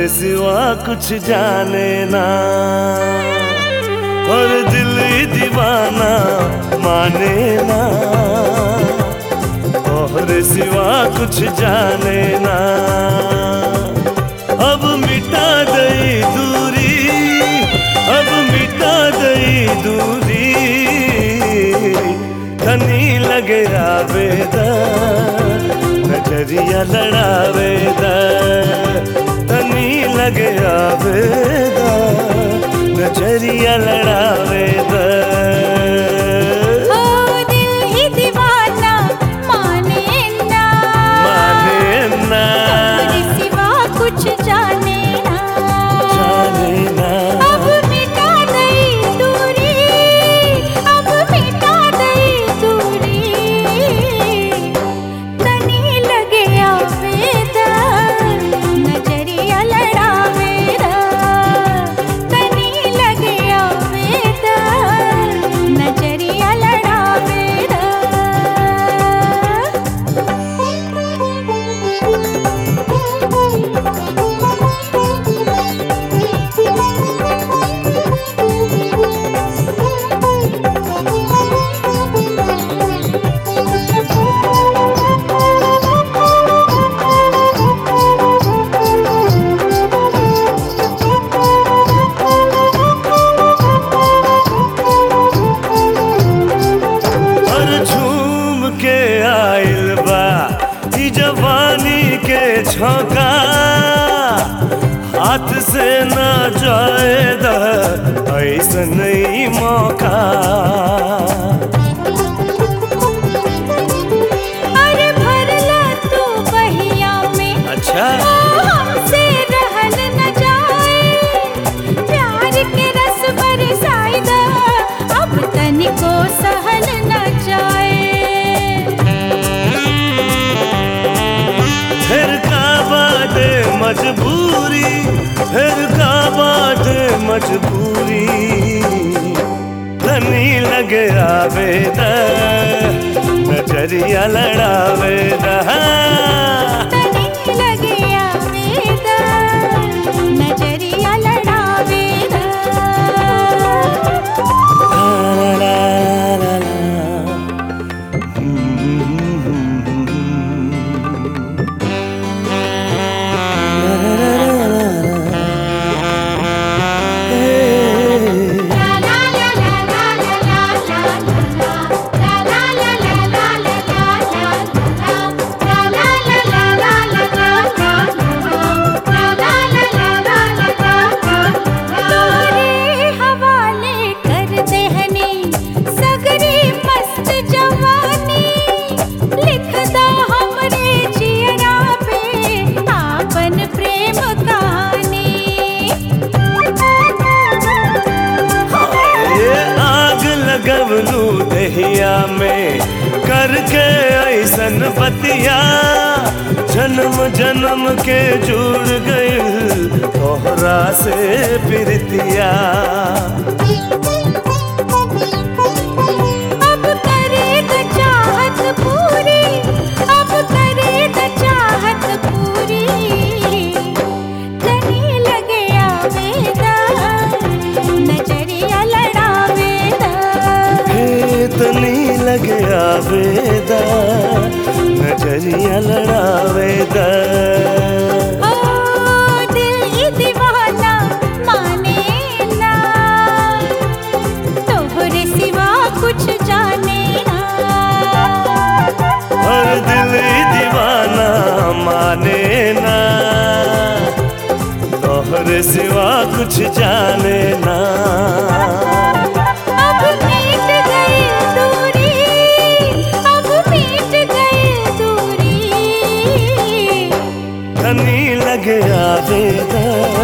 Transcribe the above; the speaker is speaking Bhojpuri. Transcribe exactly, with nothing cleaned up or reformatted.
सिवा कुछ जाने ना, और दिल दीवाना माने ना, तोहरे सिवा कुछ जाने ना। अब मिटा दई दूरी, अब मिटा दई दूरी, धनी लगे आवेदा, नजरिया लड़ावेदा, धनी लगे आवेदा, नजरिया लड़ावेदा। ओ दिल ही दीवाना माने ना, माने ना, तोहरे सिवा कुछ जाने ना, जाने ना। अब मिटा दई दूरी, अब मिटा दई दूरी, तनी लगे आवेदा, नजरिया लड़ावेदा, तनी लगे आवेदा, नजरिया लड़ावेदा। और झूम के आइल बा ई जवानी के झोंका, हाथ से ना जाएदा ऐसन ही मौका। अरे भरला तू बहिया में, अच्छा ओ हमसे रहल न जाए, प्यार के रस बरसाइदा, अब तनिको सहल न जाए। फिर का बाटे मजबूरी, फिर का बाटे मजबूरी, धनी लगे आवेदा, नजरिया लड़ावेदा। तनी लगे आवेदा, नजरिया लड़ावेदा। ला ला ला ला। तोहरे हवाले कर देहनी सगरी मस्त जवानी, लिखदा हमरे जियरा पे आपन प्रेम कहानी। ये आग लगवलू दहिया में करके ऐसन बतिया, जन्म जन्म के जुड़ गइल तोहरा से प्रीतिया। अब करेगा चाहत पूरी, अब करेगा चाहत पूरी, तनी लगे आवेदा, नजरिया लड़ावेदा। हे तनी लगे आवेदा, नजरिया लड़ावेदा। ओ दिल ही दीवाना माने ना, तोहरे सिवा कुछ जाने ना, और दिल दीवाना माने ना, तोहरे सिवा कुछ जाने ना। अब मिट गई दूरी, अब मिट गई दूरी, धनी लगे आवेदा,